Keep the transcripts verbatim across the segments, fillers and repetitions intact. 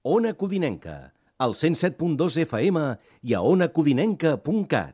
Ona Codinenca, al cent set punt dos F M i a ona codinenca punt cat.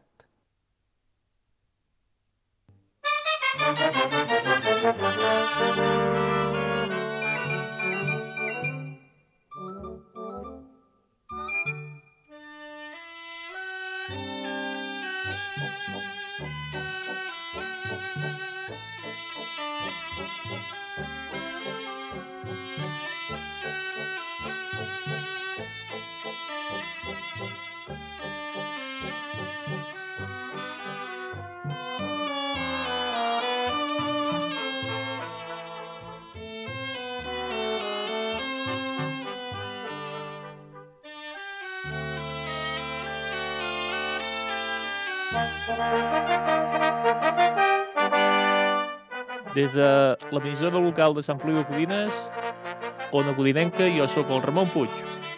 Des de l'emissora local de Sant Feliu de Codines, Ona Codinenca, jo sóc el Ramon Puig.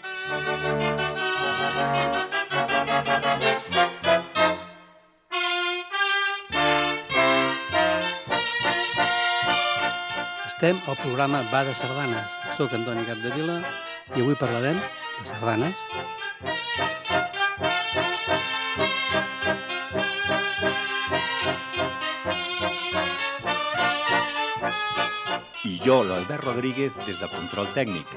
Estem al programa Va de Sardanes. Soc Antoni Capdevila i avui parlarem de sardanes. I jo, l'Albert Rodríguez, des de Control Tècnic.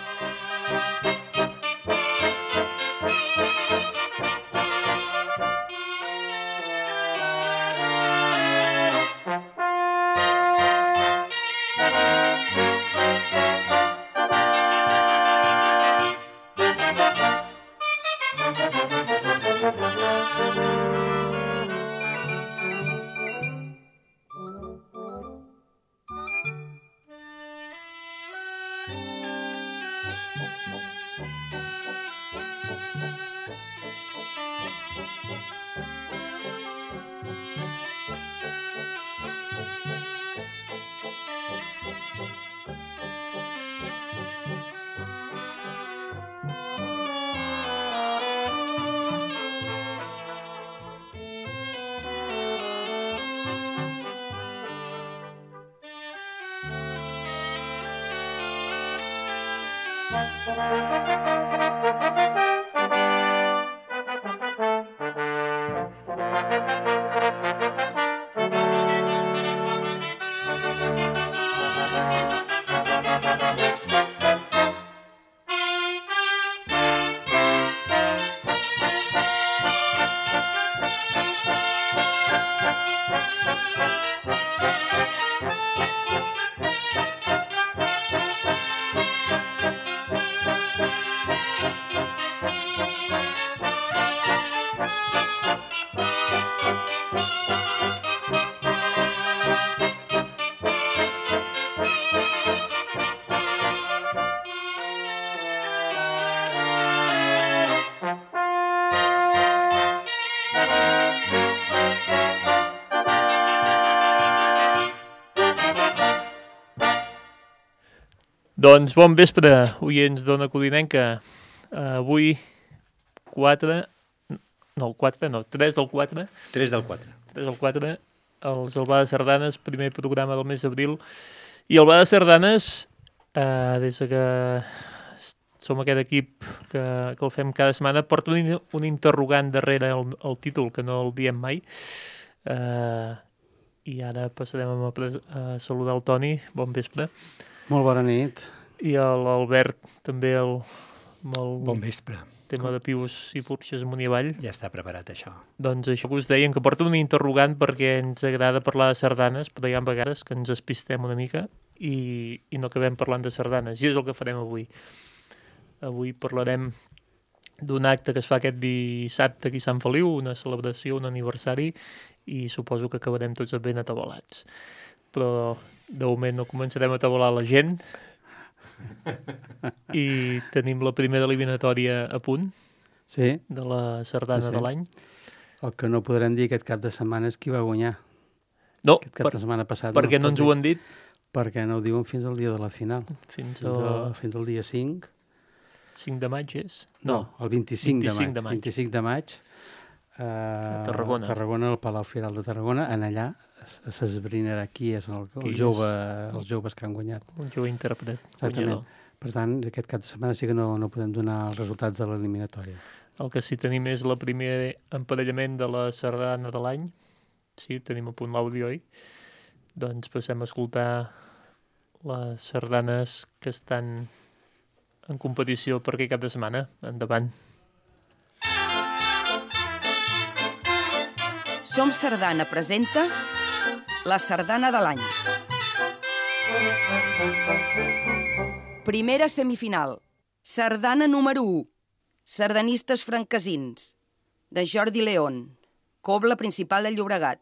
Doncs bon vespre, oients d'Ona Codinenca. Uh, avui quatre... No, quatre, no, tres del quatre. tres del quatre. tres del quatre, els El Va de Sardanes, primer programa del mes d'abril. I el Va de Sardanes, uh, des que som aquest equip que, que el fem cada setmana, porta un, un interrogant darrere el, el títol, que no el diem mai. Uh, I ara passarem a, pres- a saludar el Toni. Bon vespre. Molt bona nit. I l'Albert també el, amb el Bon vespre. tema de pius i porxes amunt i avall. Ja està preparat això. Doncs això que us deien, que porta un interrogant perquè ens agrada parlar de sardanes, però hi ha vegades que ens despistem una mica i, i no acabem parlant de sardanes. I és el que farem avui. Avui parlarem d'un acte que es fa aquest dissabte aquí a Sant Feliu, una celebració, un aniversari, i suposo que acabarem tots ben atabalats. Però de moment no començarem a atabalar la gent i tenim la primera eliminatòria a punt, Sí. de la sardana Sí. de l'any. El que no podrem dir aquest cap de setmana és qui va guanyar. No, Aquest cap per, de setmana passat. perquè no es ens pot ho dir, han dit Perquè no ho diuen fins al dia de la final. fins Fins, a, al fins al dia cinc. cinc de maig, és? No, el vint-i-cinc, vint-i-cinc de de maig. maig. vint-i-cinc de maig. Uh, A Tarragona. A Tarragona, al Palau Firal de Tarragona. En allà s'esbrinarà qui és el, Qui el és? jove, els joves que han guanyat. Un jove intèrpret. Exactament. guanyador. Per tant, aquest cap de setmana sí que no, no podem donar els resultats de l'eliminatòria. El que sí tenim és el primer emparellament de la sardana de l'any. Sí, tenim a punt l'àudio, oi? Doncs passem a escoltar les sardanes que estan en competició per aquest cap de setmana. Endavant. Som Sardana presenta la sardana de l'any. Primera semifinal. Sardana número u. Sardanistes franquesins. De Jordi León. Cobla Principal de Llobregat.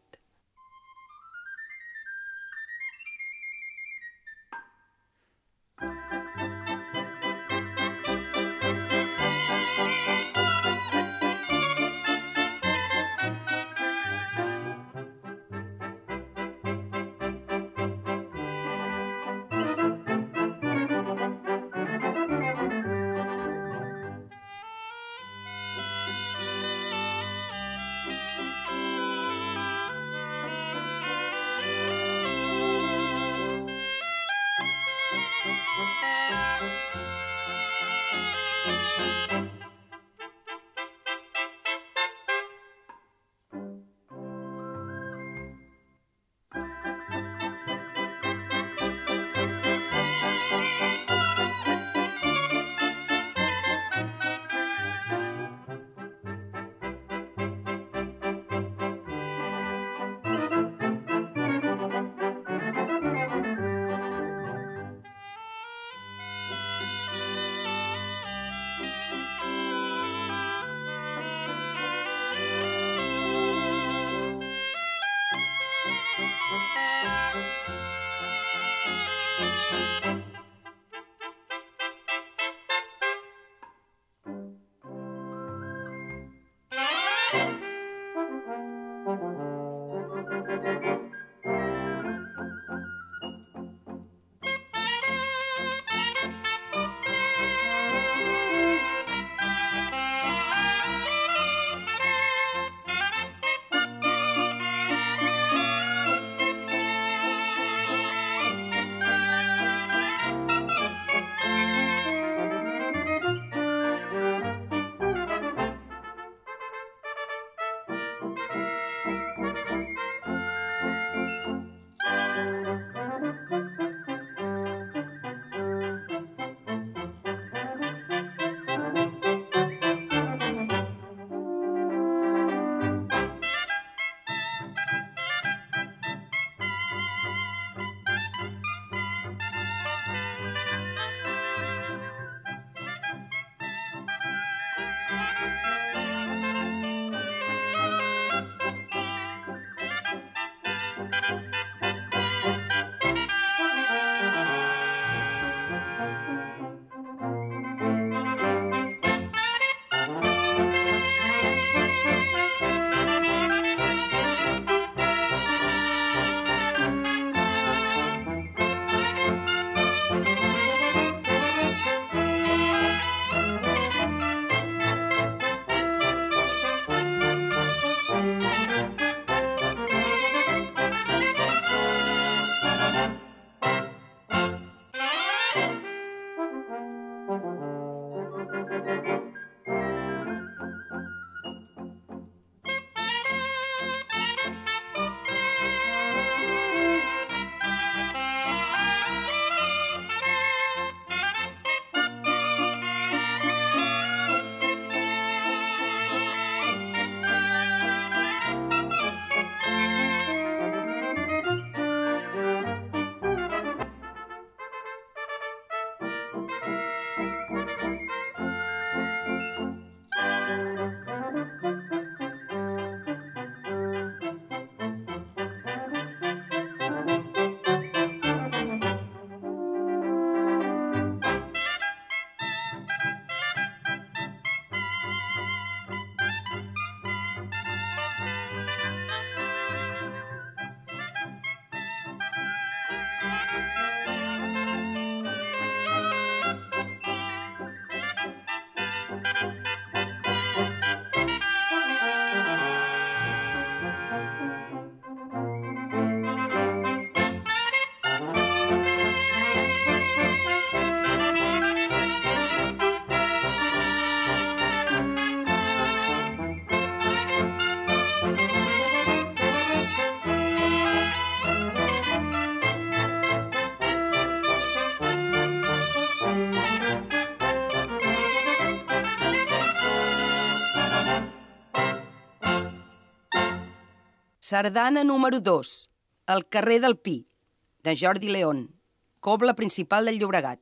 Sardana número dos, El carrer del Pi, de Jordi León, cobla principal del Llobregat.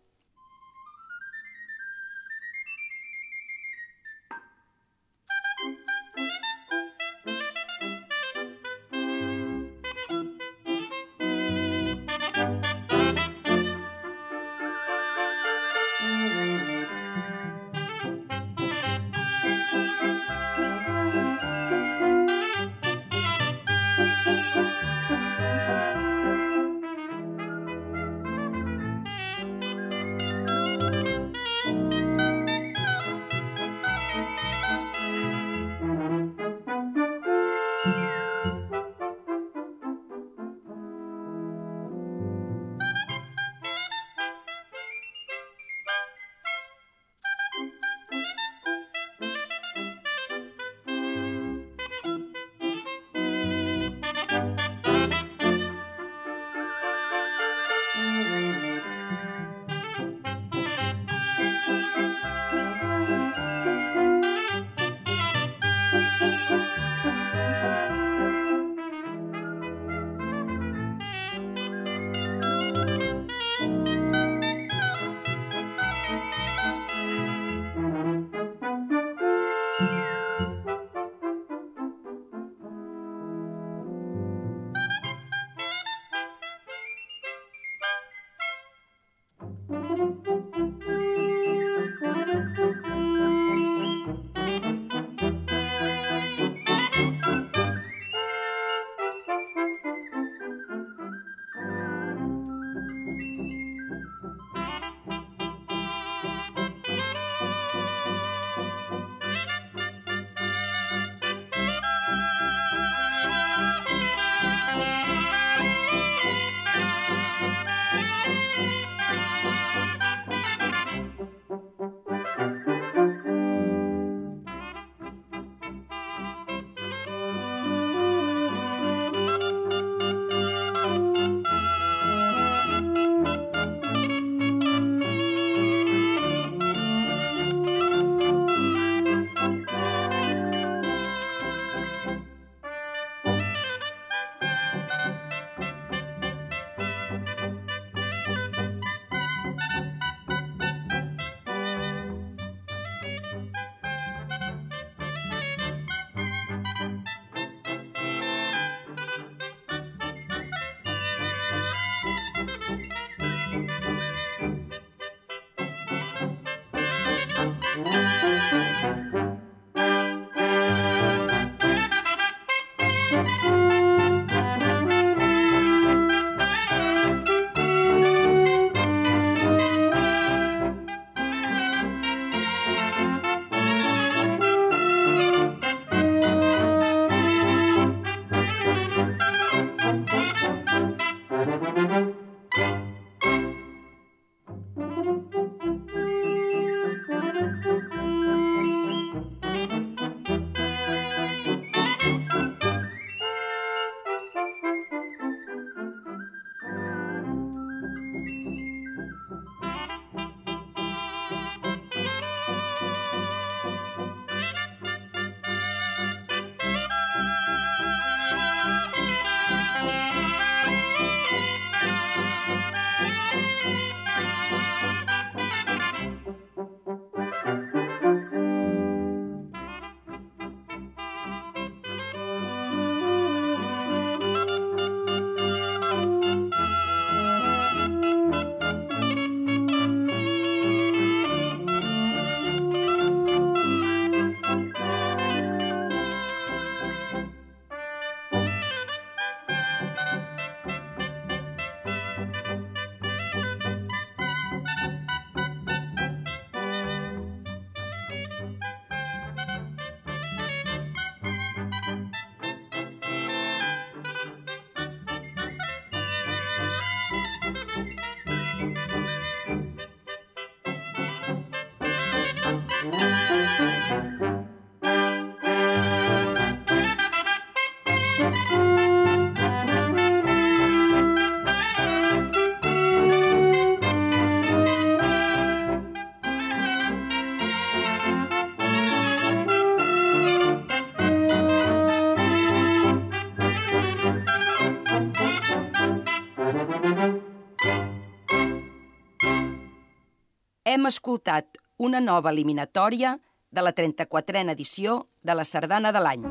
hem escoltat una nova eliminatòria de la trenta-quatrena edició de la Sardana de l'any.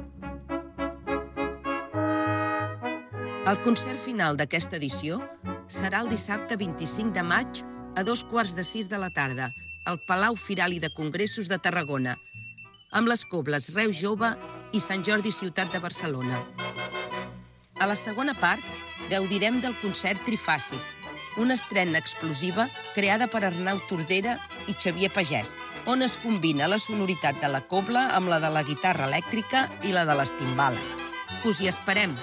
El concert final d'aquesta edició serà el dissabte vint-i-cinc de maig a dos quarts de sis de la tarda al Palau Firal i de Congressos de Tarragona, amb les cobles Reus Jove i Sant Jordi Ciutat de Barcelona. A la segona part gaudirem del concert Trifàsic, una estrena explosiva creada per Arnau Tordera i Xavier Pagès, on es combina la sonoritat de la cobla amb la de la guitarra elèctrica i la de les timbales. Us hi esperem!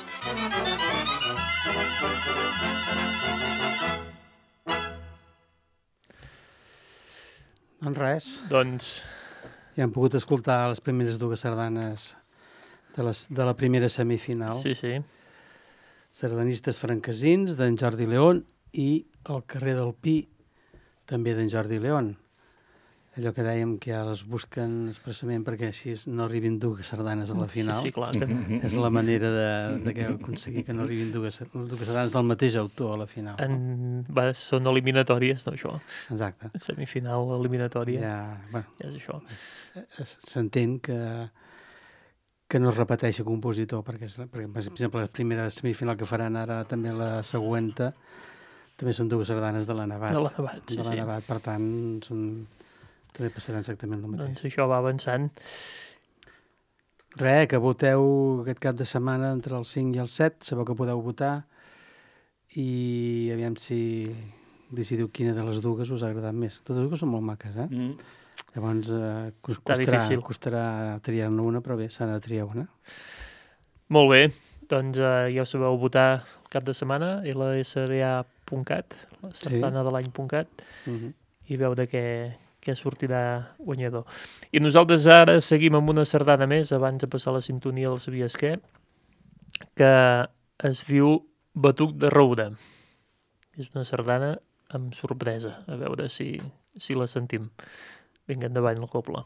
Doncs res, Doncs, ja hem pogut escoltar les primeres dues sardanes de, les, de la primera semifinal. sí, sí. Sardanistes franquesins, d'en Jordi León, i El carrer del Pi, també d'en Jordi León. Allò que dèiem que ja les busquen expressament perquè així no arribin dues sardanes a la final. Sí, sí, clar. Que... És la manera de, de que aconseguir que no arribin dues, dues sardanes del mateix autor a la final. En... Va, són eliminatòries, no, això? Exacte. Semifinal eliminatòria. Ja, bueno, Ja és això. s'entén que, que no es repeteixi compositor, perquè, és, perquè, per exemple, la primera semifinal que faran ara, també la següent, també són dues sardanes de la Nevat. De la Nevat, sí, de la sí. Nevat, per tant, són, també passaran exactament el mateix. Doncs això va avançant. Res, que voteu aquest cap de setmana entre el cinc i el set, sabeu que podeu votar, i aviam si decidiu quina de les dues us ha agradat més. Totes dues són molt maques, eh? Mm. Llavors, eh, cos- Està costarà, difícil. costarà triar-ne una, però bé, s'ha de triar una. Molt bé, doncs eh, ja ho sabeu votar el cap de setmana, l s d a punt cat, la sardana de l'any punt cat, Uh -huh. i veure què, què sortirà guanyador. I nosaltres ara seguim amb una sardana més, abans de passar la sintonia del Sabies què, que es diu Batuc de Roure. És una sardana amb sorpresa, a veure si, si la sentim. Vinga, endavant la cobla.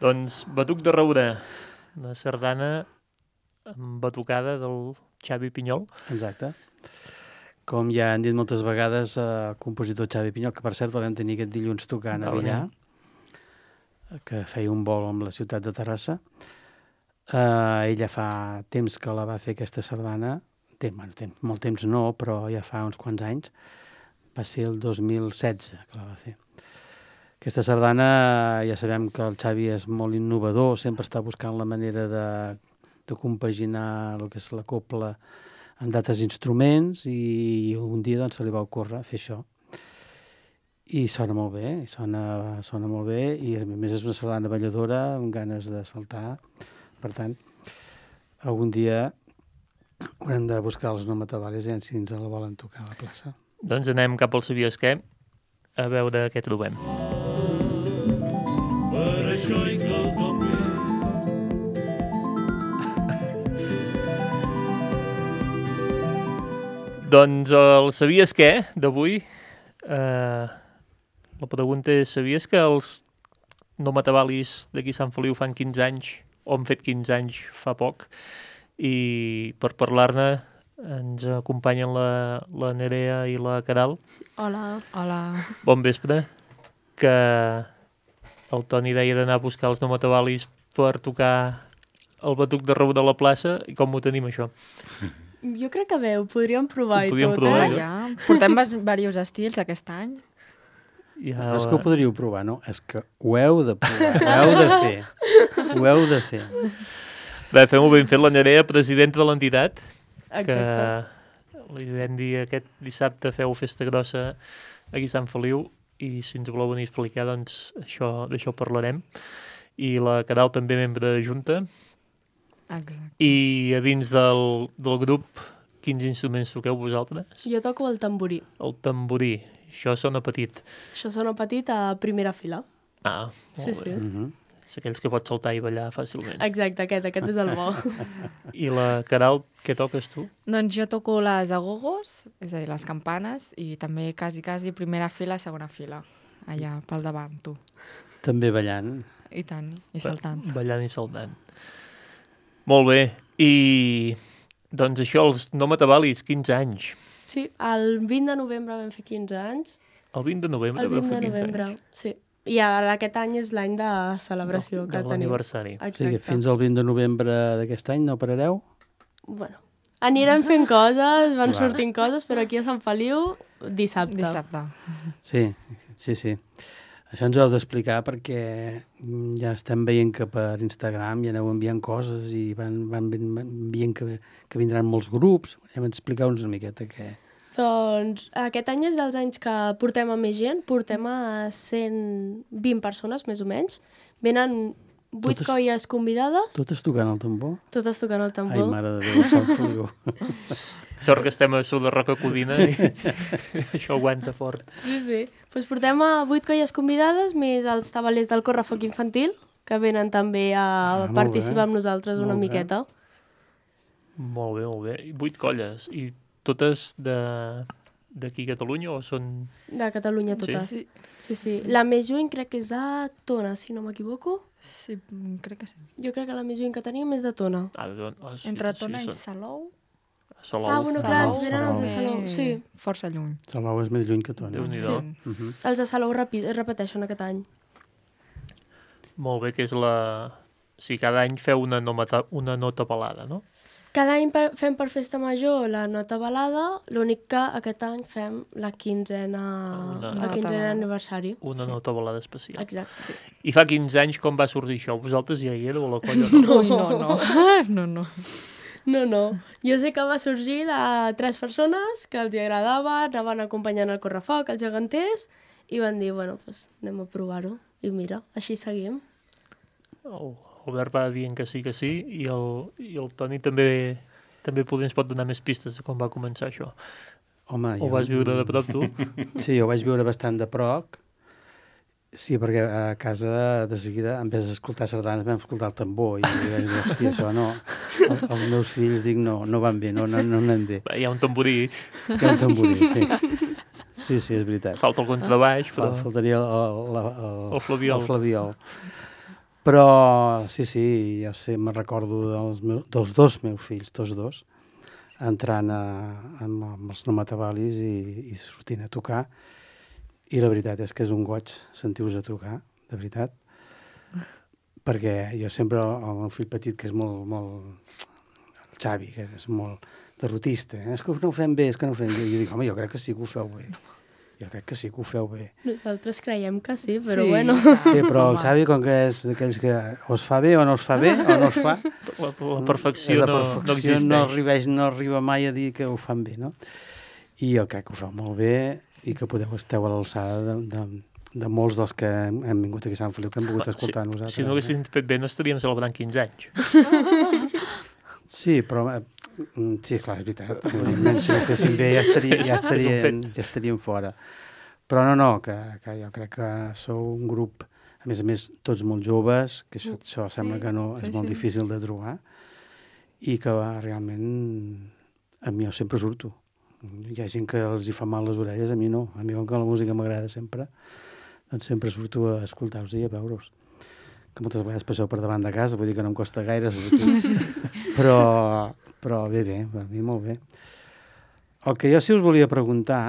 Doncs Batuc de Roure, una sardana amb batucada del Xavi Pinyol. Exacte. Com ja han dit moltes vegades, el compositor Xavi Pinyol, que per cert el vam tenir aquest dilluns tocant a Villar, que feia un vol amb la ciutat de Terrassa. Uh, ella fa temps que la va fer aquesta sardana, temps, bueno, temps, molt temps no, però ja fa uns quants anys, va ser el dos mil setze que la va fer. Aquesta sardana, ja sabem que el Xavi és molt innovador, sempre està buscant la manera de, de compaginar el que és la copla amb d'altres instruments, i un dia doncs, se li va ocórrer fer això. I sona molt bé, i sona, sona molt bé, i a més és una sardana balladora amb ganes de saltar. Per tant, algun dia haurem de buscar els no matabales i si ens la volen tocar a la plaça. Doncs anem cap al Sabies què, a veure què trobem. Per això hi cal com Doncs el Sabies què d'avui, eh, la pregunta és: sabies que els no matabalis d'aquí a Sant Feliu fan quinze anys, o han fet quinze anys fa poc? I per parlar-ne ens acompanyen la, la Nerea i la Caral. Hola. Hola. Bon vespre. Que el Toni deia d'anar a buscar els no matabalis per tocar el Batuc de Roure a la plaça, i com ho tenim això? Jo crec que bé, ho podríem provar Ho i podríem tot, provar, eh? jo. Ja, portem diversos estils aquest any. Ja, No és que ho podríeu provar, no? És que ho heu de provar, ho heu de fer. Ho heu de fer. Bé, fem-ho ben fet. La Nerea, presidenta de l'entitat, Exacte. que li vam dir aquest dissabte feu festa grossa aquí a Sant Feliu, i si ens voleu venir a explicar, doncs això, d'això parlarem. I la Caral també membre de Junta. Exacte. I a dins del, del grup, quins instruments toqueu vosaltres? Jo toco el tamborí. El tamborí. Això sona petit. Això sona petit a primera fila. Ah, molt Sí, bé. sí. Mhm. És aquells que pots saltar i ballar fàcilment. Exacte, aquest, aquest és el bo. I la Caral, què toques tu? Doncs jo toco les agogos, és a dir, les campanes, i també quasi, quasi primera fila, segona fila, allà pel davant, tu. També ballant. I tant, i saltant. Ballant i saltant. Molt bé. I doncs això, els no matabalis, quinze anys. Sí, el vint de novembre vam fer quinze anys. El vint de novembre El va vint fer de quinze novembre, anys. sí. I ara aquest any és l'any de celebració De- que de tenim. l'aniversari. O sigui Exacte. que fins al vint de novembre d'aquest any no parareu? Bueno, anirem fent coses, van Vale. sortint coses, però aquí a Sant Feliu, dissabte. Dissabte. Sí, sí, sí. Això ens ho heu d'explicar perquè mm, ja estem veient que per Instagram ja aneu enviant coses i van, van ven- van enviant que, que vindran molts grups. Hem d'explicar-nos una miqueta què... Doncs aquest any és dels anys que portem a més gent, portem a cent vint persones, més o menys. Venen vuit Totes- colles convidades, Totes tocant el tambor? totes tocant el Ai, tambor. mare de Déu, Sant Feliu. Sort que estem a Sud de Roca Codina i això aguanta fort. Sí, sí. Doncs portem a vuit colles convidades, més els tabalers del Correfoc Infantil, que venen també a Ah, molt participar bé. amb nosaltres una Molt bé. miqueta. Molt bé, molt bé. I vuit colles. I totes de d'aquí a Catalunya o són... De Catalunya totes. Sí. Sí, sí. La més lluny crec que és de Tona, si no m'equivoco. Sí, mm, crec que sí. Jo crec que la més lluny que tenim és de Tona. Ah, de, oh, sí, Entre Tona sí, i són... Salou. Salou. Ah, bueno, clar, ens venen els de també Salou, sí. Força lluny. Salou és més lluny que Tona. Déu-n'hi-do. Sí. Mhm. Els de Salou repi- repeteixen aquest any. Molt bé, que és la... O sigui, cada any feu una nota, una nota pelada, no? Cada any per, fem per festa major la nota balada, l'únic que aquest any fem la quinzena, Una- el Nota quinzena balada. aniversari. Una sí. nota balada especial. Exacte, sí. I fa quinze anys com va sorgir això? Vosaltres ja hi éreu a la colla? No? No, Ui, no, no. no, no. No, no. Jo sé que va sorgir de tres persones que els hi agradava, anaven acompanyant el correfoc, els geganters, i van dir, bueno, doncs anem a provar-ho. I mira, així seguim. El Albert va dient que sí, que sí, i el, i el Toni també també poder ens pot donar més pistes de com va començar això. Home, Ho vas viure de prop, tu? Sí, ho vaig viure bastant de prop. Sí, perquè a casa de seguida, en vez d'escoltar sardanes, vam escoltar el tambor i vaig dir, hòstia, això no. El, els meus fills, dic, no, no van bé, no, no, no anem bé. Bé, hi ha un tamborí, Hi ha un tamborí, sí. Sí, sí, és veritat. falta el contrabaix, però... Fal- Faltaria el, el, el, El flabiol. El flabiol. Però, sí, sí, jo sé, me'n recordo dels, meus, dels dos meus fills, tots dos, entrant a, amb, amb els no matabalis i, i sortint a tocar. I la veritat és que és un goig sentir-vos a tocar, de veritat. Perquè jo sempre, el meu fill petit, que és molt, molt... el Xavi, que és molt derrotista, eh? És que no ho fem bé, és que no ho fem bé. I jo dic, home, jo crec que sí que ho feu bé. Jo crec que sí que ho feu bé. Nosaltres creiem que sí, però Sí. bueno. Sí, però el Xavi, com que és d'aquells que o es fa bé o no es fa bé, o no es fa... La, la perfecció, la no, perfecció no existeix. no, arriba, no arriba mai a dir que ho fan bé, no? I jo crec que ho feu molt bé i que podeu esteu a l'alçada de, de, de molts dels que hem, hem vingut aquí a Sant Feliu, que hem pogut escoltar si, nosaltres. Si no haguéssim fet bé, no estaríem celebrant quinze anys. Sí, però... eh, Sí, clar, és veritat. Evidentment, si ho féssim bé ja, estaria, ja, És un estaríem, fet. ja estaríem fora. Però no, no, que, que jo crec que sou un grup, a més a més, tots molt joves, que això, això sembla que no és sí, molt sí. difícil de trobar, i que va, realment a mi jo sempre surto. Hi ha gent que els hi fa mal les orelles, a mi no. A mi com que la música m'agrada sempre, doncs sempre surto a escoltar-vos i a veure-us. Que moltes vegades passeu per davant de casa, vull dir que no em costa gaire sortir. Però, però bé, bé, per mi molt bé. El que jo sí us volia preguntar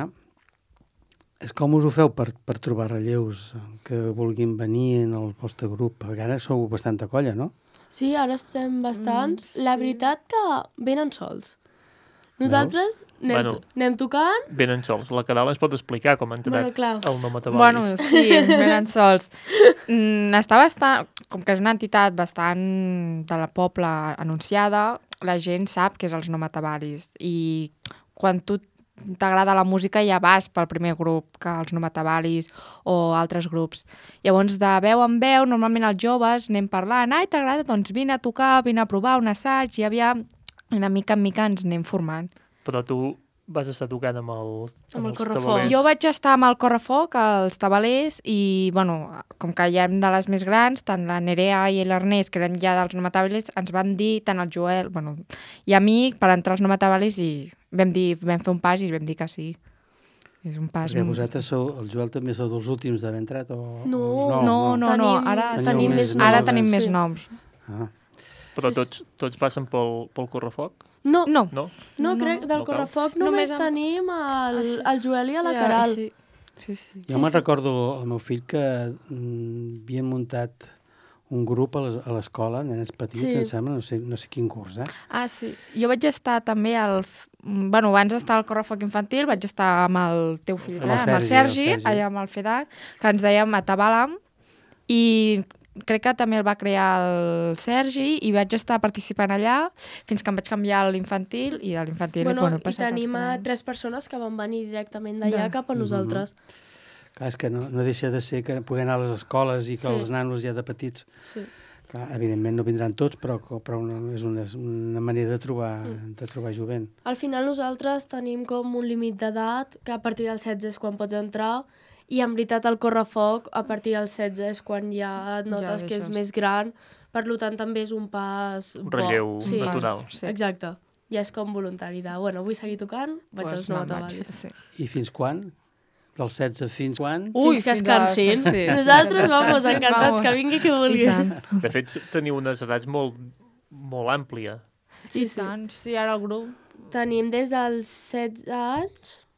és com us ho feu per, per trobar relleus que vulguin venir en el vostre grup, perquè ara sou bastanta colla, no? Sí, ara estem bastants. Mm, La sí. veritat que venen sols. Nosaltres anem, Bueno. to- anem tocant. Venen sols. La Caral ens pot explicar com ha entrat Bueno, clar. el no matabalis. Bueno, sí, venen sols. Mm, està bastant, com que és una entitat bastant de la poble anunciada, la gent sap que és els no matabalis. I quan tu t'agrada la música ja vas pel primer grup que els no matabalis o altres grups. Llavors, de veu en veu, normalment els joves anem parlant, ai, t'agrada? Doncs vine a tocar, vine a provar un assaig, i aviam, i de mica en mica ens anem formant. Però tu vas estar tocant amb, el, Amb el els correfoc. tabalers. Jo vaig estar amb el correfoc, els tabalers, i, bueno, com que ja hem de les més grans, tant la Nerea i l'Ernest, que eren ja dels no matabalis, ens van dir, tant el Joel, bueno, i a mi, per entrar als no matabalis, i vam dir, vam fer un pas i vam dir que sí. És un pas... Perquè molt- vosaltres sou, el Joel també sou dels últims d'haver entrat? O, No. o No, no, no, Tenim- ara Teniu tenim, més ara noms. tenim més Sí. noms. Ah, Però tots, tots passen pel, pel correfoc? No, no, No. No? no, No, crec, no. del No cal. correfoc Només només amb- tenim el, Ah, sí. el Joel i a la Ja, Caral. Sí, sí, sí. jo me'n recordo el meu fill que mm, havien muntat un grup a les- a l'escola, nenes petits, Sí. em sembla, no sé, no sé quin curs, eh? Ah, sí. Jo vaig estar també al... f- Bueno, abans d'estar al correfoc infantil vaig estar amb el teu fill, Amb eh? el amb el Sergi, Sergi, el Sergi. allà amb el FEDAC, que ens dèiem Atabalam, i crec que també el va crear el Sergi, i vaig estar participant allà fins que em vaig canviar a l'infantil, i de l'infantil... Bueno, bueno, he i passat als tenim a grans. tres persones que van venir directament d'allà De- cap a nosaltres. Clar, és que no, no deixa de ser que pugui anar a les escoles i que Sí. els nanos ja de petits... Sí. Clar, evidentment no vindran tots, però, però una, és, una, és una manera de trobar, de trobar jovent. Al final nosaltres tenim com un límit d'edat, que a partir del setze és quan pots entrar, i en veritat el correfoc a partir del setze és quan ja et notes Ja que és deixes. més gran, per tant també és un pas Un bo. relleu Sí, natural. Sí. exacte. Ja és com voluntari de, bueno, vull seguir tocant, vaig Pues als nou me'n vaig, tabalis. sí. I fins quan? Del setze fins quan? Ui, Fins que es fins a- cansin. sí, sí, Nosaltres, fins que vamos, es cansin, encantats, vamos. que vingui qui I vulgui. tant. De fet, teniu unes edats molt, molt àmplia. Sí, I sí. tant. Sí, ara el grup... Tenim des dels setze anys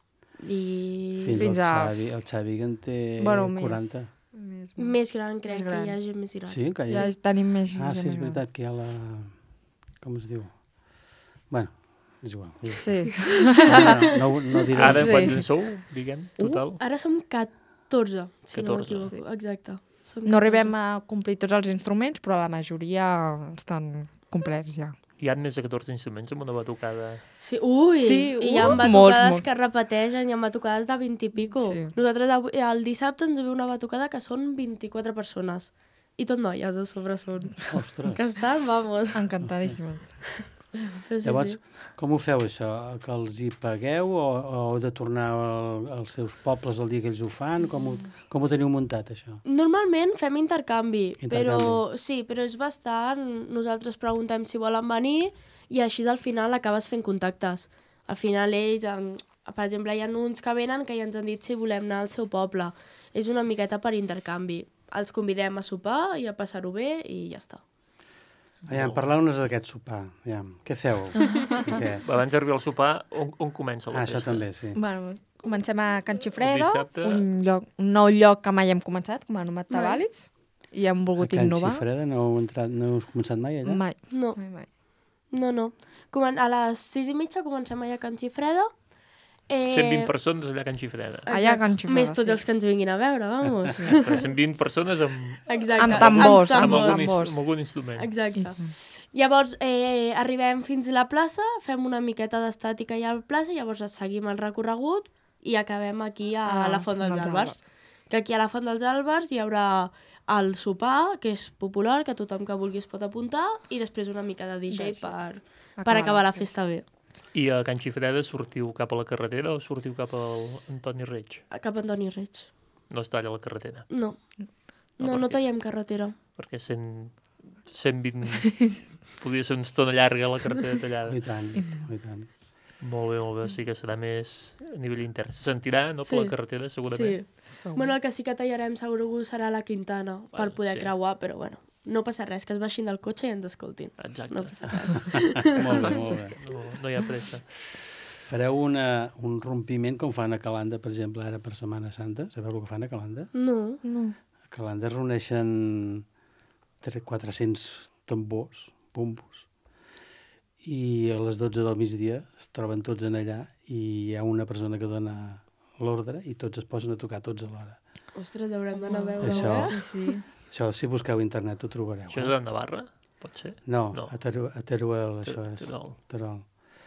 i Fins, Fins al a- Xavi, el Xavi que en té Bueno, més. quaranta. Més, més gran, crec Més gran. que hi ha gent més gran. Sí, que hi Ja ha... tenim més... Ah, sí, gent és gran. veritat que hi ha la... Com es diu? Bueno, és igual. Sí. No, no, no diré. Ara, Sí. quants en sou, diguem, total? Ara som catorze, si no catorze. m'equivoco. Exacte. Som No arribem a complir tots els instruments, però la majoria estan complets ja. Hi ha més de catorze instruments amb una batucada. Sí, ui! Sí, I hi ha uh, batucades molts, molts. que repeteixen, hi ha batucades de vint i pico. Sí. Nosaltres avui, el dissabte ens ve una batucada que són vint-i-quatre persones. I tot noies a sobre són. Ostres. Que estan, vamos. Encantadíssimes. Però sí, Llavors, sí. com ho feu, això? Que els hi pagueu o, o heu de tornar al, als seus pobles el dia que ells ho fan? Com ho, com ho teniu muntat, això? Normalment fem intercanvi, Intercanvi. però sí, però és bastant... Nosaltres preguntem si volen venir i així al final acabes fent contactes. Al final ells, en, per exemple, hi ha uns que venen que ja ens han dit si volem anar al seu poble. És una miqueta per intercanvi. els convidem a sopar i a passar-ho bé i ja està. Aviam, parleu-nos d'aquest sopar. Aviam, què feu? Què? Abans d'arribar al sopar, on, on comença la Ah, això festa? també, sí. Bueno, comencem a Can Xifredo, Un dissabte. un, lloc, un nou lloc que mai hem començat, com a Nomat Tabalis, i hem A volgut Can innovar. Xifreda no heu, entrat, no heu començat mai allà? Mai. No, mai, mai. no, no. Comen a les sis i mitja comencem allà a Can Xifreda. Eh, cent vint persones allà a Can Xifreda. Allà a Can Xifreda, Més tots sí. els que ens vinguin a veure, vamos. Però cent vint persones amb, Exacte. Amb tambors, amb, Amb algun, tambors. ins- amb algun instrument. Exacte. Llavors, eh, arribem fins a la plaça, fem una miqueta d'estàtica allà a la plaça, llavors seguim el recorregut i acabem aquí a Ah, la Font dels dels Àlbers. Que aquí a la Font dels Àlbers hi haurà el sopar, que és popular, que tothom que vulgui es pot apuntar, i després una mica de D J Deixa. per, per Acabar acabar la la festa bé. I a Can Xifreda sortiu cap a la carretera o sortiu cap al Antoni Reig? Cap a Antoni Reig. No es talla la carretera, No. No, No, no perquè- tallem carretera. perquè cent, cent vint... Podria ser una estona llarga la carretera tallada. I tant, i tant. Molt bé, molt bé, sí que serà més a nivell intern. Se sentirà, no, per Sí. la carretera, segurament. Sí. Som. Bueno, el que sí que tallarem segur serà la Quintana, per Bueno, poder sí. creuar, però bueno, no passa res, que es baixin del cotxe i ens escoltin. Exacte. No passa res. Molt bé, molt bé. No, no hi ha pressa. Fareu una, un rompiment com fan a Calanda, per exemple, ara per Setmana Santa? Sabeu el que fan a Calanda? No. No. A Calanda es reuneixen tre- quatre-cents tambors, bombos, i a les dotze del migdia es troben tots en allà i hi ha una persona que dona l'ordre i tots es posen a tocar tots alhora. Ostres, haurem d'anar a veure, Això- eh? Sí, sí. Això, si busqueu a internet, ho trobareu. Això és Eh? a Navarra? Pot ser? No, no. a, Teru a Teruel, això Ter- és. Terol. Terol.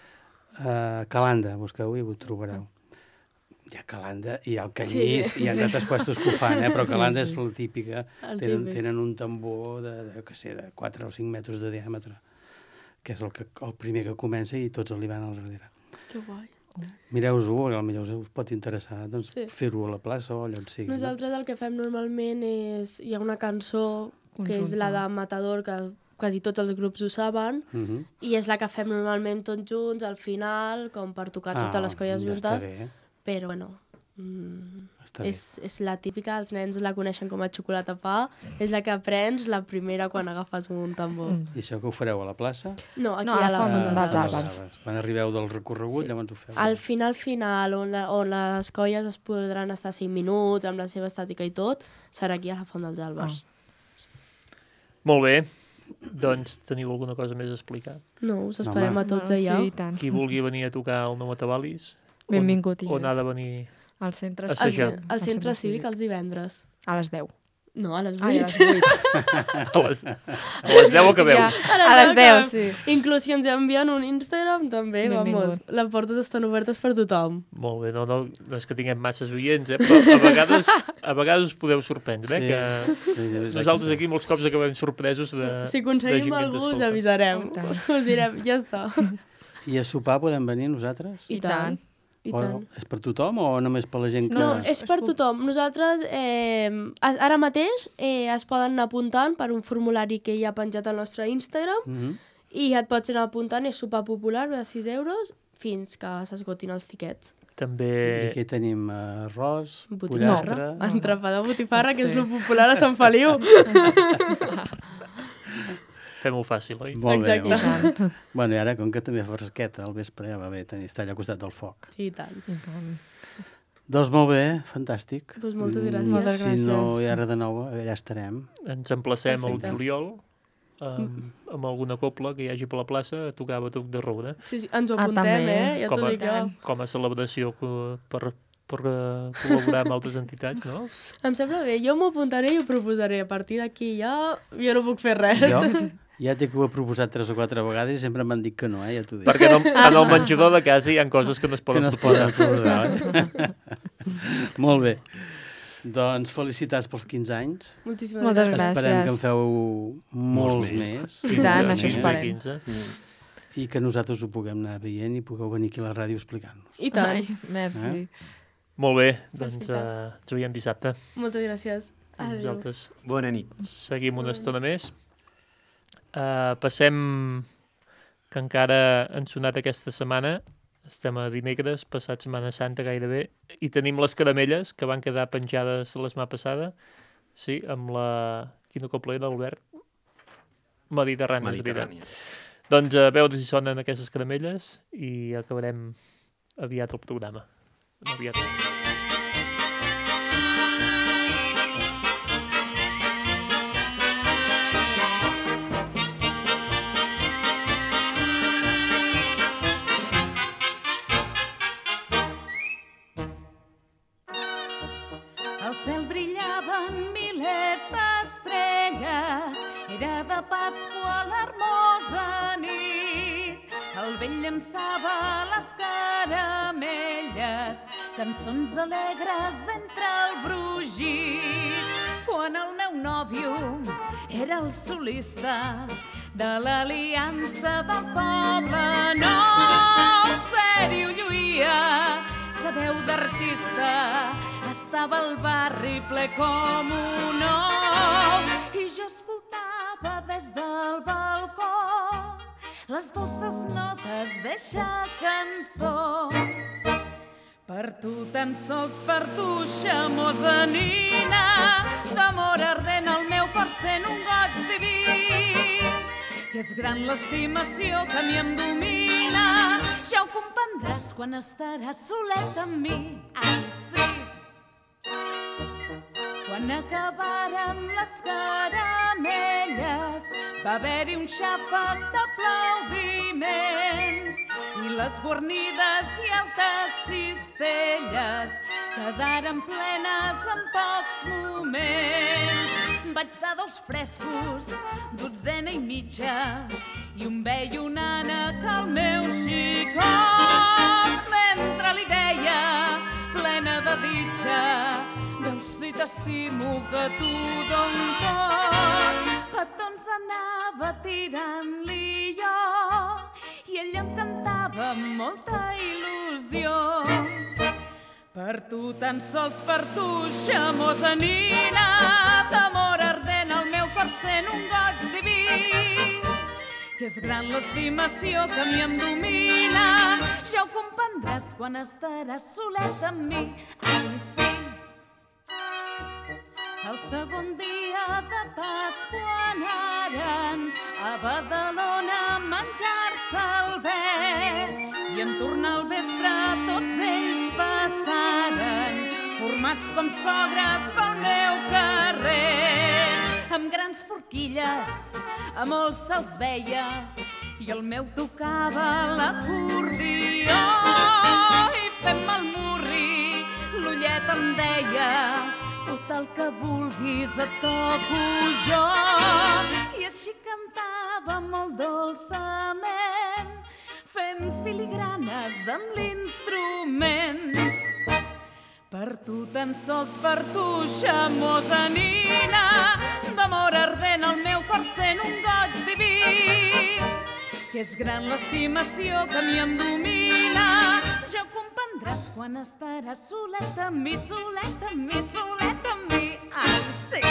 Uh, Calanda, busqueu i ho trobareu. Hi ha Calanda, hi ha el Canyit, Sí, hi ha sí. d'altres puestos que ho fan, eh? però Sí, Calanda sí. és la típica. El Tenen, típic. tenen un tambor de, de, que sé, de quatre o cinc metres de diàmetre, que és el, que, el primer que comença i tots li van al darrere. Que guai. Mireu-ho, potser us, us pot interessar doncs, Sí. fer-ho a la plaça o allà on sigui. Nosaltres el que fem normalment és... Hi ha una cançó que és la de Matador, que quasi tots els grups ho saben, No? Uh -huh. i és la que fem normalment tots junts al final, com per tocar totes les colles ja juntes. està bé, Però, bueno, mm, està és, és la típica, els nens la coneixen com a xocolata pa, és la que aprens la primera quan agafes un tambor. bé. I això que ho fareu a la plaça? No, aquí No, a a la Font Font dels dels Ah, Àlbers. Àlbers. Quan arribeu del recorregut, Sí. llavors ho feu. Al final final, on, la, on les colles es podran estar cinc minuts amb la seva estàtica i tot, serà aquí a la Font dels Àlbers. Molt bé. Doncs teniu alguna cosa més a explicar? No, us No, esperem home. a tots Bueno, allà. Sí, i tant. Qui vulgui venir a tocar el Nou Atabalis? Benvingut, On, on ha de venir? Al centre A Al, Assajar. ce- al centre cívic els divendres. A les deu. No, a les vuit. Ai, a les vuit. A les, a les deu acabeu. Ja, A a les deu, acabem. sí. Inclús si ens envien un Instagram, també, Benvingut. vamos. Les portes estan obertes per tothom. Molt bé, no, no, no és que tinguem masses oients, eh? Però a vegades, a vegades us podeu sorprendre, eh? Que Sí, exacte. nosaltres aquí molts cops acabem sorpresos de, Si de aconseguim gent que ens algú, us escolta. avisarem. I tant. Us direm, ja està. I a sopar podem venir nosaltres? I tant. I O tant. és per tothom o només per la gent que... No, és per tothom. Nosaltres, eh, as- ara mateix, eh, es poden anar apuntant per un formulari que hi ha penjat al nostre Instagram Mhm. i et pots anar apuntant, és sopar popular de sis euros fins que s'esgotin els tiquets. I També aquí tenim arròs, Botifarra, pollastre... entrepà de botifarra, que és Sí. lo popular a Sant Feliu. fem-ho fàcil, oi? Molt bé, Exacte. molt bé. Bueno, i ara, com que també fa fresqueta, al vespre ja va bé tenir, estar allà al costat del foc. Sí, i tant. I tant. Doncs molt bé, fantàstic. Doncs moltes Mm, gràcies. Moltes Si gràcies. no hi ha res de nou, allà estarem. Ens emplacem al Perfecte. juliol amb, amb alguna copla que hi hagi per la plaça a tocar Batuc de Roure, Sí, sí, ens ho Ah, apuntem, també. eh? Ja Com t'ho a- dic jo. com a celebració co- per, per eh, col·laborar amb altres entitats, no? Em sembla bé, jo m'ho apuntaré i ho proposaré. A partir d'aquí ja, jo no puc fer res. Jo ja t'he que ho he proposat tres o quatre vegades i sempre m'han dit que no, eh? Ja t'ho dic. Perquè en el, en el menjador de casa hi ha coses que no es que poden no es proposar. poden proposar, oi? Molt bé. Doncs felicitats pels quinze anys. Moltíssimes Moltes gràcies. gràcies. Esperem que en feu molts, Molts més. més. I tant, això quinze, esperem. quinze. I que nosaltres ho puguem anar veient i pugueu venir aquí a la ràdio a explicar-nos. I tant. Ai, merci. Eh? Molt bé, doncs Perfecte. uh, ens veiem dissabte. Moltes gràcies. Adéu. Nosaltres Bona nit. seguim una estona més. Uh, passem, que encara han sonat aquesta setmana, estem a dimecres, passat Setmana Santa gairebé, i tenim les caramelles que van quedar penjades la setmana passada Sí, amb la... Quina copla era, Albert? Mediterrània. Mediterrània. Doncs a veure si sonen aquestes caramelles i acabarem aviat el programa. Aviat. Al cel brillaven milers d'estrelles, era de Pasqua l'hermosa nit. El vell llançava les caramelles, cançons alegres entre el brugit. Quan el meu nòvio era el solista de l'Aliança del Poble Nou, sèrio lluïa, sa veu d'artista, estava al barri ple com un ou. I jo escoltava des del balcó les dolces notes d'eixa cançó. Per tu, tan sols per tu, xamosa nina, d'amor ardent el meu cor sent un goig diví. I és gran l'estimació que a mi em domina, ja ho comprendràs quan estaràs solet amb mi. Ai, sí! Quan acabaren les caramelles va haver-hi un xàfec d'aplaudiments i les guarnides i altes cistelles quedaren plenes en pocs moments. Vaig dar dos frescos, dotzena i mitja, i un bé i un ànec al meu xicot, mentre li deia, plena de ditxa, veus si t'estimo que tu d'on tot. Petons anava tirant-li jo i ell em cantava amb molta il·lusió. Per tu, tan sols per tu, xamosa nina, d'amor ardent el meu cor sent un goig diví. Que és gran l'estimació que a mi em domina, ja ho comprendràs quan estaràs solet amb mi. Ai, sí! El segon dia de Pasqua anaren a Badalona a menjar-se el bé i en tornar al vespre tots ells passaren formats com sogres pel meu carrer. Amb grans forquilles a molts se'ls veia i el meu tocava l'acordió i fent-me el murri l'ullet em deia tot el que vulguis et toco jo. I així cantava molt dolçament, fent filigranes amb l'instrument. Per tu, tan sols per tu, xamosa nina, d'amor ardent el meu cor sent un goig diví. Que és gran l'estimació que a mi em domina, ja ho comprendràs quan estaràs solet amb mi, solet amb mi, solet amb mi. Ai, sí!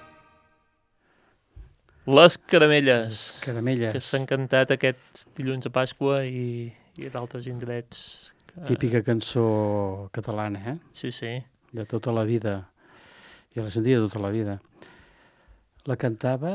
Les caramelles. Caramelles. Que s'han cantat aquest dilluns a Pasqua i, i d'altres indrets. Que... Típica cançó catalana, eh? Sí, sí. De tota la vida. Jo la sentia tota la vida. La cantava...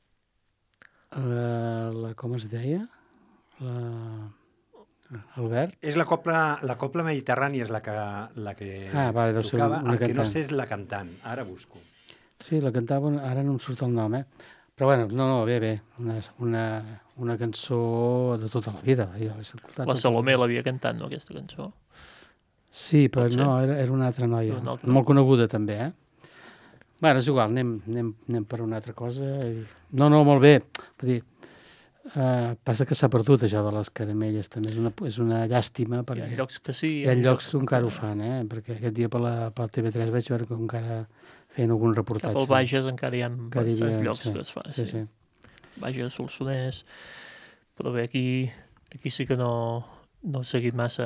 La, la, com es deia? La... Albert? És la copla, la copla mediterrània és la que, la que ah, vale, deu ser tocava, una el que no cantant. sé és la cantant. Ara busco. Sí, la cantava, ara no em surt el nom, eh? Però bueno, no, no, bé, bé, una, una, una cançó de tota la vida. Jo l'he escoltat La tota Salomé la... l'havia cantat, no, aquesta cançó? Sí, però Pot ser. no, era, era una altra noia, Una altra. molt coneguda també, eh? Bueno, és igual, anem, anem, anem per una altra cosa. I... No, no, molt bé. Vull dir, uh, passa que s'ha perdut això de les caramelles, també és una, és una llàstima, Hi perquè ha llocs que sí. hi ha llocs que encara ho fan, eh? Perquè aquest dia per la, per T V tres vaig veure que encara feien algun reportatge. Cap al Bages encara hi ha Encara hi bastants havia, llocs sí, que es fa. sí, sí. Bages, Solsonès... Però bé, aquí, aquí sí que no, no he seguit massa...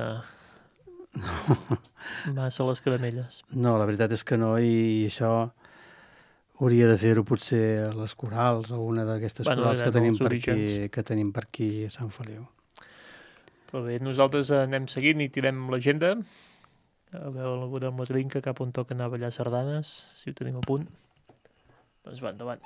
massa les caramelles. No, la veritat és que no, i això hauria de fer-ho potser a les corals o una d'aquestes Bueno, corals que eren tenim, els per aquí, orígens. que tenim per aquí a Sant Feliu. Però bé, nosaltres anem seguint i tirem l'agenda. A veure, veurem la trinca cap on toca anar a ballar sardanes, si ho tenim a punt. Doncs va, endavant.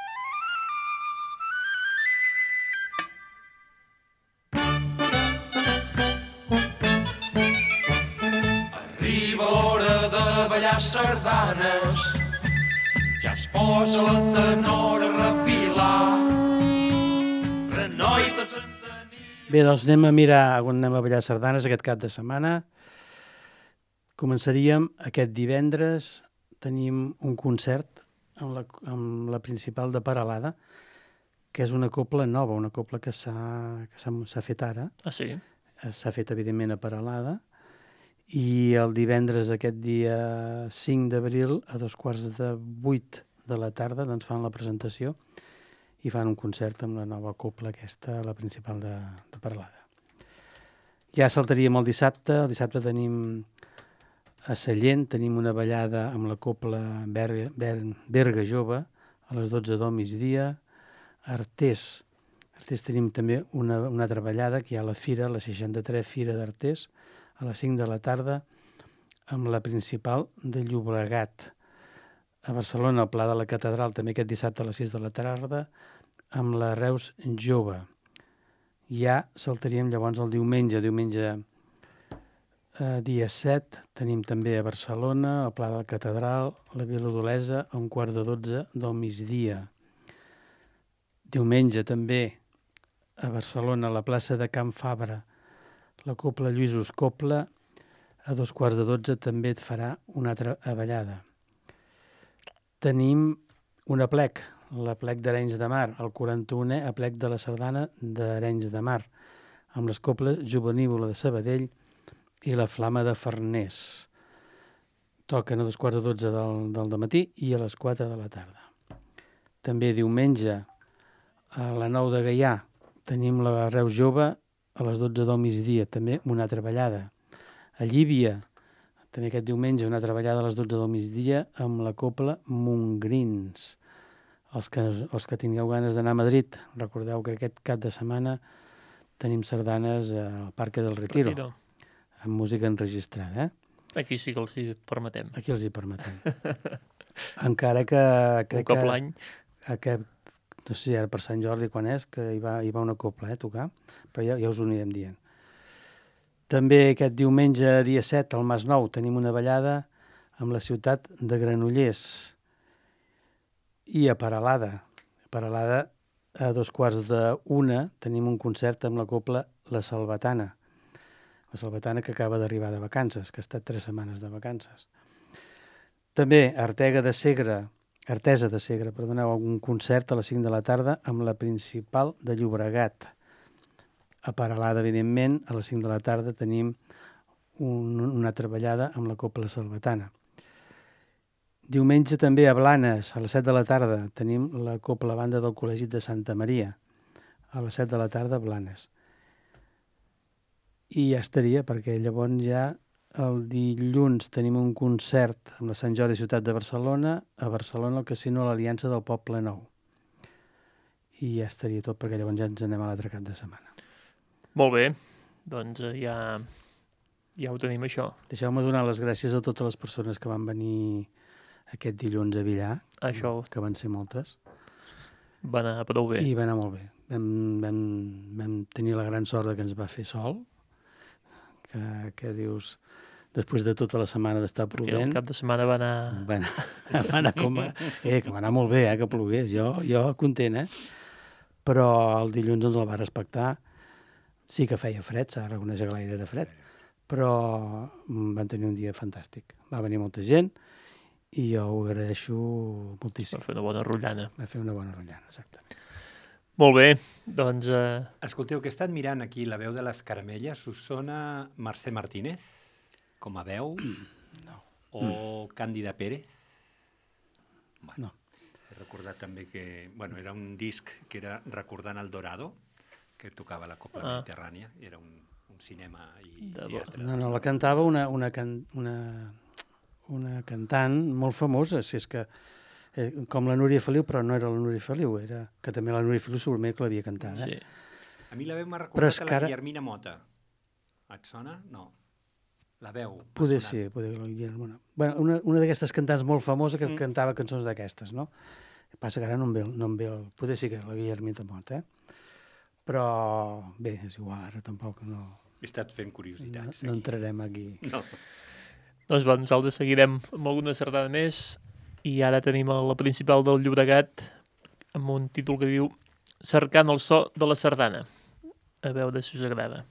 Arriba l'hora de ballar sardanes, ja es posa la tenora a refilar. Renoi tots en tenim... Bé, doncs anem a mirar on anem a ballar sardanes aquest cap de setmana. Començaríem aquest divendres, tenim un concert amb la, amb la principal de Peralada, que és una cobla nova, una cobla que s'ha que s'ha s'ha fet ara. Ah, sí? S'ha fet, evidentment, a Peralada. I el divendres, aquest dia cinc d'abril, a dos quarts de vuit de la tarda, doncs fan la presentació i fan un concert amb la nova cobla aquesta, la principal de, de Peralada. Ja saltaríem el dissabte. El dissabte tenim a Sallent, tenim una ballada amb la cobla Berga, Berga Jove a les dotze del migdia. A Artés, a Artés tenim també una, una altra ballada, que hi ha la Fira, la seixanta-tres Fira d'Artés, a les cinc de la tarda, amb la principal de Llobregat. A Barcelona, al Pla de la Catedral, també aquest dissabte a les sis de la tarda, amb la Reus Jove. Ja saltaríem llavors el diumenge, diumenge eh, dia set, tenim també a Barcelona, al Pla de la Catedral, la Vila d'Olesa, a un quart de dotze del migdia. Diumenge també a Barcelona, a la plaça de Can Fabra, la Cobla Lluïsos Cobla, a dos quarts de dotze també et farà una altra ballada. Tenim un aplec, l'aplec d'Arenys de Mar, el quaranta-unè aplec de la sardana d'Arenys de Mar, amb les cobles Jovenívola de Sabadell i la Flama de Farners. Toquen a dos quarts de dotze del, del dematí i a les quatre de la tarda. També diumenge, a la Nou de Gaià, tenim la Reus Jove a les dotze del migdia, també una altra ballada. A Llívia, també aquest diumenge, una altra ballada a les dotze del migdia amb la cobla Montgrins. Els que, els que tingueu ganes d'anar a Madrid, recordeu que aquest cap de setmana tenim sardanes al Parque del Retiro, Retiro. Amb música enregistrada. Eh? Aquí sí que els hi permetem. Aquí els hi permetem. Encara que... Crec un cop l'any. Aquest, no sé si era per Sant Jordi quan és, que hi va, hi va una cobla eh, a tocar, però ja, ja us ho anirem dient. També aquest diumenge, dia set, al Masnou, tenim una ballada amb la ciutat de Granollers. I a Peralada, a Peralada, a dos quarts d'una, tenim un concert amb la cobla La Salvatana. La Salvatana que acaba d'arribar de vacances, que ha estat tres setmanes de vacances. També a Artega de Segre, Artesa de Segre, perdoneu, un concert a les cinc de la tarda amb la principal de Llobregat. A Peralada, evidentment, a les cinc de la tarda tenim un, una treballada amb la cobla Salvatana. Diumenge també a Blanes, a les set de la tarda, tenim la cobla banda del Col·legi de Santa Maria. A les set de la tarda a Blanes. I ja estaria, perquè llavors ja el dilluns tenim un concert amb la Sant Jordi Ciutat de Barcelona, a Barcelona al Casino l'Aliança del Poble Nou. I ja estaria tot, perquè llavors ja ens anem a l'altre cap de setmana. Molt bé, doncs ja, ja ho tenim, això. Deixeu-me donar les gràcies a totes les persones que van venir aquest dilluns a Villar, això. Que van ser moltes. Va anar prou bé. I va anar molt bé. Vam, vam, vam tenir la gran sort que ens va fer sol, que, que dius, després de tota la setmana d'estar plovent... Que el cap de setmana va anar... Va anar, va anar com a... Eh, que va anar molt bé, eh, que plogués. Jo, jo content, eh? Però el dilluns ens el va respectar. Sí que feia fred, s'ha de reconèixer que l'aire era fred, però van tenir un dia fantàstic. Va venir molta gent i jo ho agraeixo moltíssim. Va fer una bona rotllana. Va fer una bona rotllana, exactament. Molt bé, doncs... Uh... Escolteu, que he estat mirant aquí la veu de les caramelles. Us sona Mercè Martínez com a veu? No. O mm. Càndida Pérez? Bueno, no. He recordat també que... Bueno, era un disc que era Recordant el Dorado, que tocava la Cobla ah. Mediterrània. Era un, un cinema i teatre. No, no, la cantava una, una, can, una, una cantant molt famosa, si és que... Eh, com la Núria Feliu, però no era la Núria Feliu, era que també la Núria Feliu segurament que l'havia cantat. Eh? Sí. A mi la veu m'ha recordat a la cara... Guillermina Mota. Et sona? No. La veu. Poder ser, poder la Guillermina. Bueno, una, una d'aquestes cantants molt famosa que mm. cantava cançons d'aquestes, no? Passa que ara no em ve, no em ve el... Potser sí que la Guillermita Mot, eh? Però bé, és igual, ara tampoc no... He estat fent curiositats. No, no entrarem aquí. No. Doncs va, nosaltres seguirem amb alguna sardana més i ara tenim la principal del Llobregat amb un títol que diu Cercant el so de la sardana. A veure si us agrada.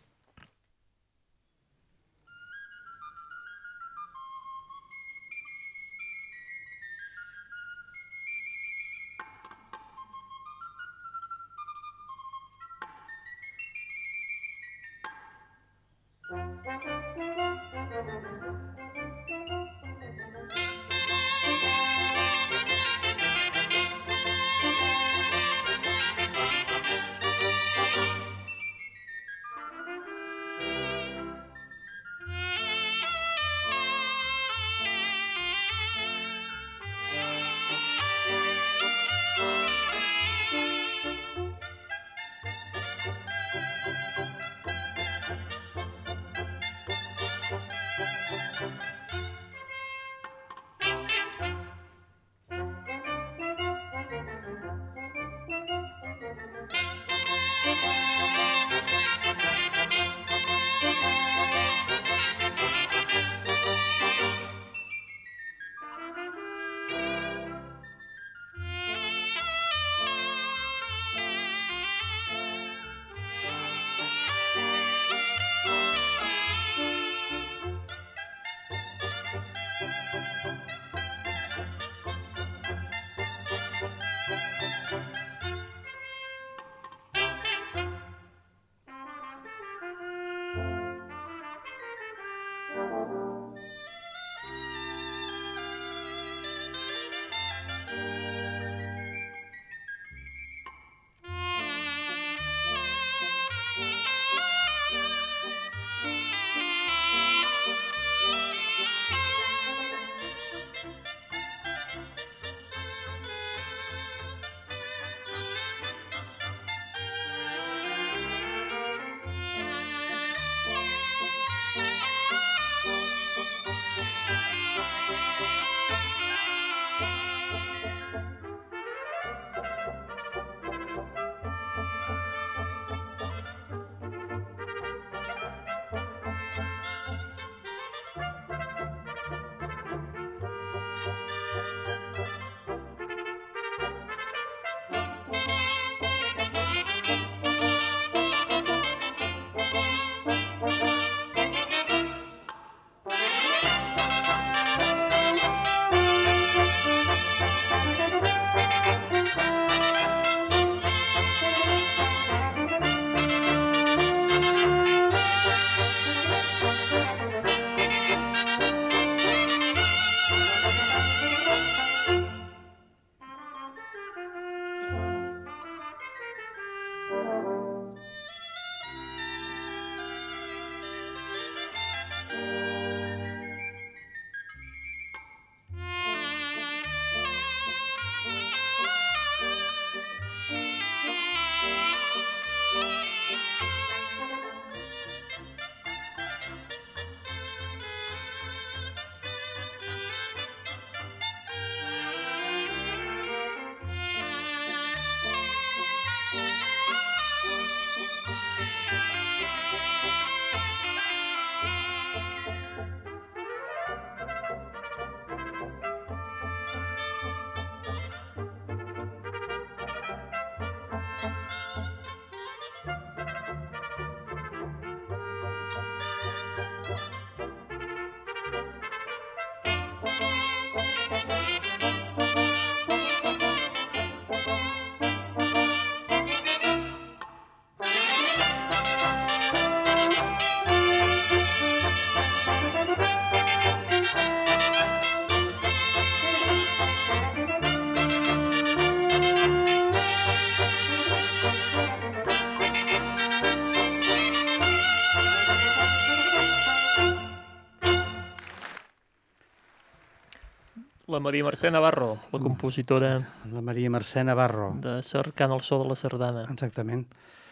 la Maria Mercè Navarro, la compositora... La Maria Mercè Navarro. De Cercant el so de la sardana. Exactament.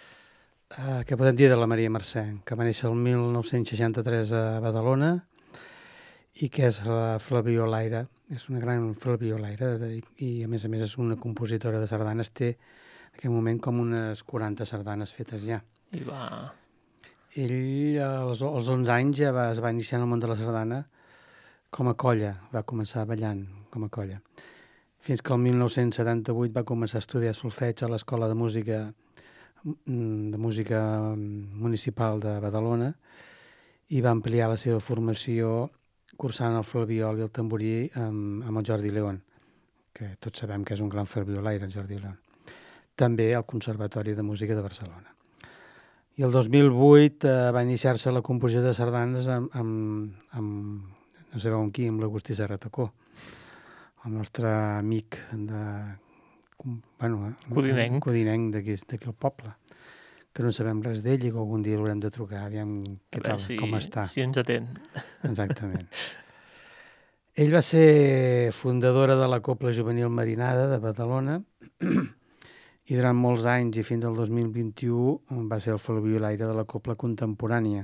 Uh, què podem dir de la Maria Mercè? Que va néixer el mil nou-cents seixanta-tres a Badalona i que és la Flabiolaire, és una gran Flabiolaire de, i a més a més és una compositora de sardanes, té en aquest moment com unes quaranta sardanes fetes ja. I va... Ell als, als onze anys ja va, es va iniciar en el món de la sardana com a colla, va començar ballant com a colla. Fins que el mil nou-cents setanta-vuit va començar a estudiar solfeig a l'Escola de Música de Música Municipal de Badalona i va ampliar la seva formació cursant el flabiol i el tamborí amb, amb el Jordi León, que tots sabem que és un gran flabiolaire, el Jordi León. També al Conservatori de Música de Barcelona. I el dos mil vuit eh, va iniciar-se la composició de sardanes amb, amb, amb no sabeu amb qui, amb l'Agustí Serratacó, el nostre amic de... Bueno, Codinenc. Codinenc d'aquí al poble, que no sabem res d'ell i que algun dia l'haurem de trucar, aviam què tal, si, com està. Si ens atén. Exactament. Ell va ser fundadora de la Copla Juvenil Marinada de Badalona i durant molts anys i fins al dos mil vint-i-u va ser el flabiolaire de la Copla Contemporània,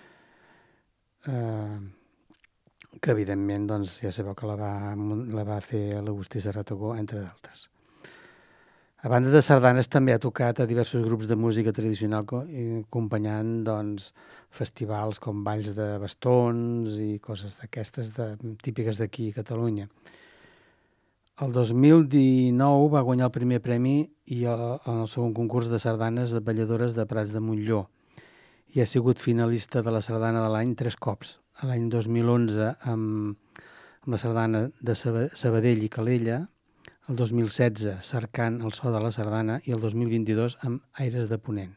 eh, que evidentment doncs, ja sabeu que la va, la va fer l'Agustí Serratacó, entre d'altres. A banda de sardanes també ha tocat a diversos grups de música tradicional acompanyant doncs, festivals com balls de bastons i coses d'aquestes de, típiques d'aquí a Catalunya. El dos mil dinou va guanyar el primer premi i el, en el segon concurs de sardanes de balladores de Prats de Montllor i ha sigut finalista de la sardana de l'any tres cops. L'any dos mil onze amb, amb la sardana de Sabadell i Calella, el dos mil setze cercant el so de la sardana i el dos mil vint-i-dos amb Aires de Ponent.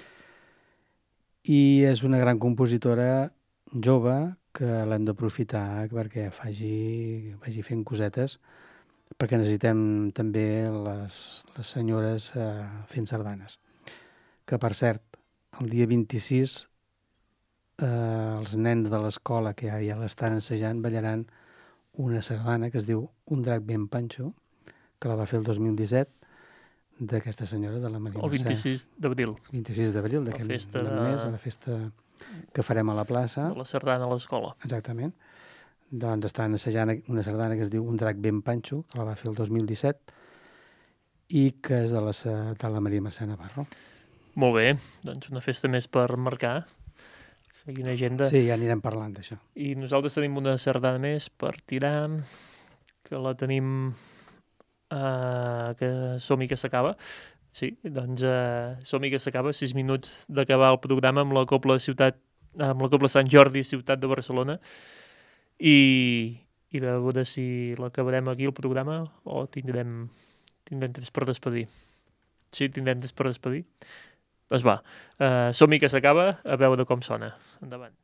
I és una gran compositora jove que l'hem d'aprofitar perquè faci, vagi fent cosetes, perquè necessitem també les, les senyores eh, fent sardanes. Que, per cert, el dia vint-i-sis eh, els nens de l'escola que ja, ja l'estan ensejant ballaran una sardana que es diu Un drac ben panxo, que la va fer el dos mil disset, d'aquesta senyora, de la Maria Mercè. El vint-i-sis d'abril. vint-i-sis d'abril, d'aquest mes, a la festa que farem a la plaça. De la sardana a l'escola. Exactament. Doncs estan assajant una sardana que es diu Un drac ben panxo, que la va fer el dos mil disset, i que és de la, de la Maria Mercè Navarro. Molt bé, doncs una festa més per marcar. Seguint agenda. Sí, ja anirem parlant d'això. I nosaltres tenim una sardana més per tirar, que la tenim... Uh, que som-hi que s'acaba. Sí, doncs uh, som-hi que s'acaba. Sis minuts d'acabar el programa amb la Copla Ciutat, amb la Copla Sant Jordi, Ciutat de Barcelona. I, i a veure si l'acabarem aquí el programa o tindrem, tindrem temps per despedir. Sí, tindrem temps per despedir. Doncs va, uh, som-hi que s'acaba, a veure com sona. Endavant.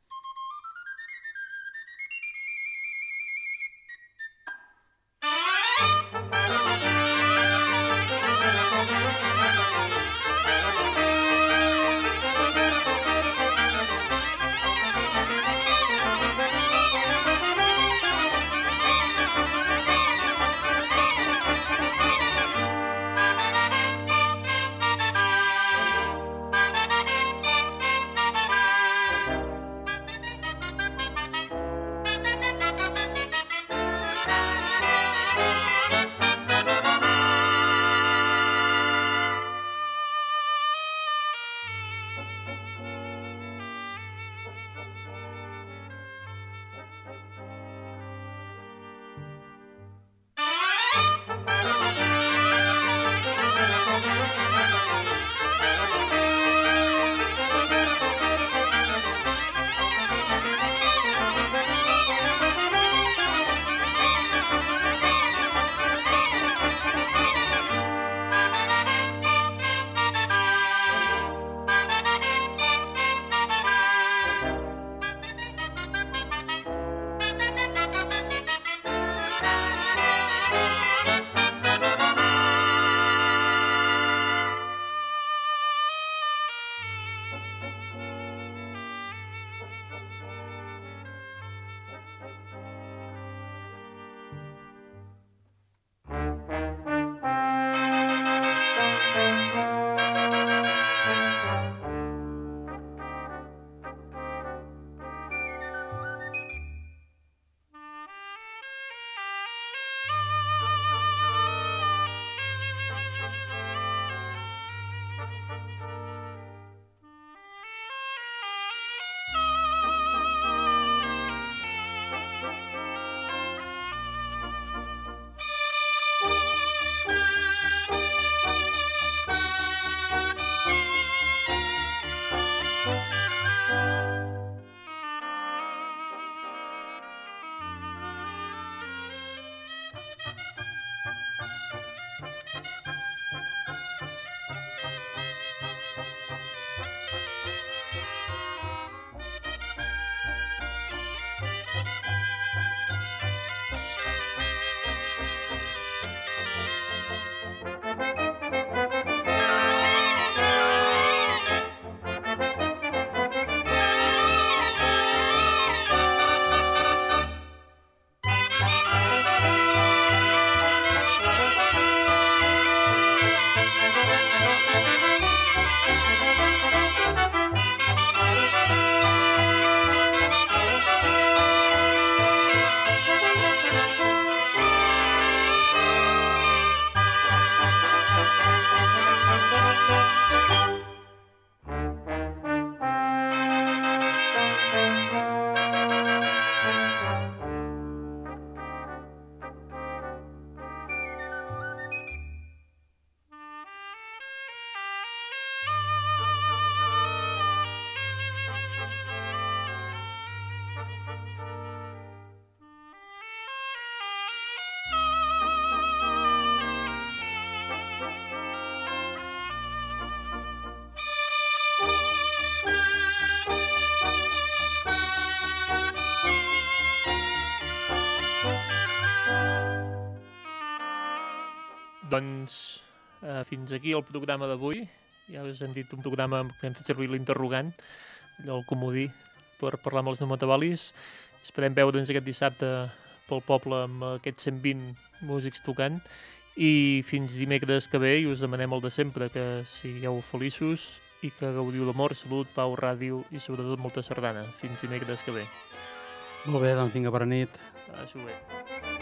Doncs eh, fins aquí el programa d'avui. Ja us hem dit un programa que hem fet servir l'interrogant, allò el comodí, per parlar amb els nomatabalis. Esperem veure'ns aquest dissabte pel poble amb aquests cent vint músics tocant. I fins dimecres que ve i us demanem el de sempre, que sigueu feliços i que gaudiu d'amor, salut, pau, ràdio i sobretot molta sardana. Fins dimecres que ve. Molt bé, doncs vinga, bona nit. Això bé.